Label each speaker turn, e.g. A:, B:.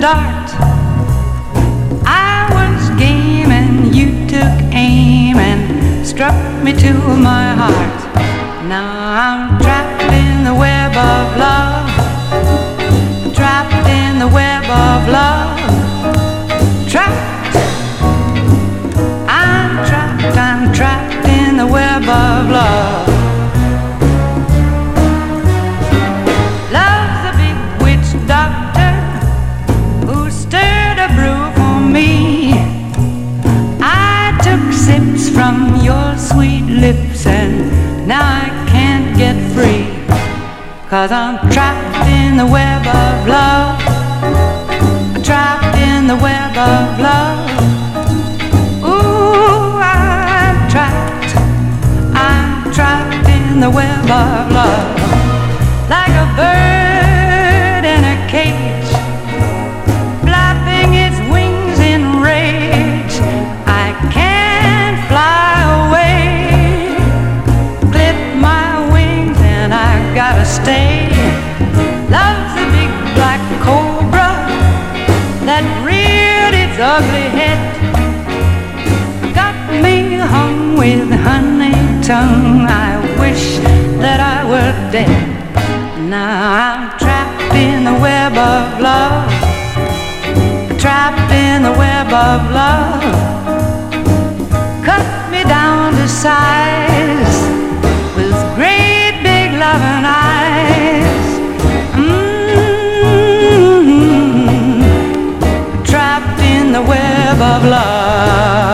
A: dart. I was game and you took aim and struck me to my heart. Now I'm trapped in the web of love, trapped in the web of love, trapped. I'm trapped in the web of love. Love's a big witch doctor who stirred a brew for me. I took sips from your sweet lips and now I can't get free. 'Cause I'm trapped in the web of love, trapped in the web of love. Ooh, I'm trapped in the web of love. Like a bird in a cage, flapping its wings in rage. I can't fly away, clip my wings and I gotta stay. Love's a big black cobra that reared its ugly head, got me hung with honey tongue. I wish that I were dead. Now I'm trapped in the web of love, trapped in the web of love. Cut me down to size with great big loving eyes. Trapped in the web of love.